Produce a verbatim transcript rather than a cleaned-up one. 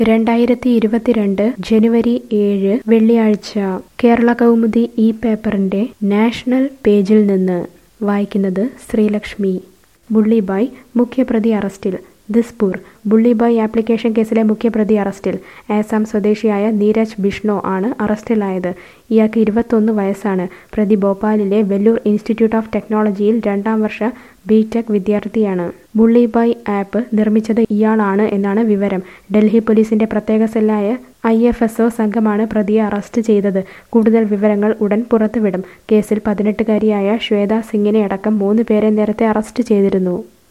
രണ്ടായിരത്തി ഇരുപത്തിരണ്ട് ജനുവരി ഏഴ് വെള്ളിയാഴ്ച കേരള കൗമുദി ഈ പേപ്പറിന്റെ നാഷണൽ പേജിൽ നിന്ന് വായിക്കുന്നത് ശ്രീലക്ഷ്മി. ബുള്ളിബായ് മുഖ്യപ്രതി അറസ്റ്റിൽ. ദിസ്പൂർ. ബുള്ളിബായ് ആപ്ലിക്കേഷൻ കേസിലെ മുഖ്യപ്രതി അറസ്റ്റിൽ. ആസാം സ്വദേശിയായ നീരജ് ബിഷ്ണോ ആണ് അറസ്റ്റിലായത്. ഇയാൾക്ക് ഇരുപത്തൊന്ന് വയസ്സാണ്. പ്രതി ഭോപ്പാലിലെ വെല്ലൂർ ഇൻസ്റ്റിറ്റ്യൂട്ട് ഓഫ് ടെക്നോളജിയിൽ രണ്ടാം വർഷ ബിടെക് വിദ്യാർത്ഥിയാണ്. ബുള്ളിബായ് ആപ്പ് നിർമ്മിച്ചത് ഇയാളാണ് എന്നാണ് വിവരം. ഡൽഹി പോലീസിന്റെ പ്രത്യേക സെല്ലായ ഐ എഫ് എസ് ഒ സംഘമാണ് പ്രതിയെ അറസ്റ്റ് ചെയ്തത്. കൂടുതൽ വിവരങ്ങൾ ഉടൻ പുറത്തുവിടും. കേസിൽ പതിനെട്ടുകാരിയായ ശ്വേത സിംഗിനെ അടക്കം മൂന്ന് പേരെ നേരത്തെ അറസ്റ്റ് ചെയ്തിരുന്നു.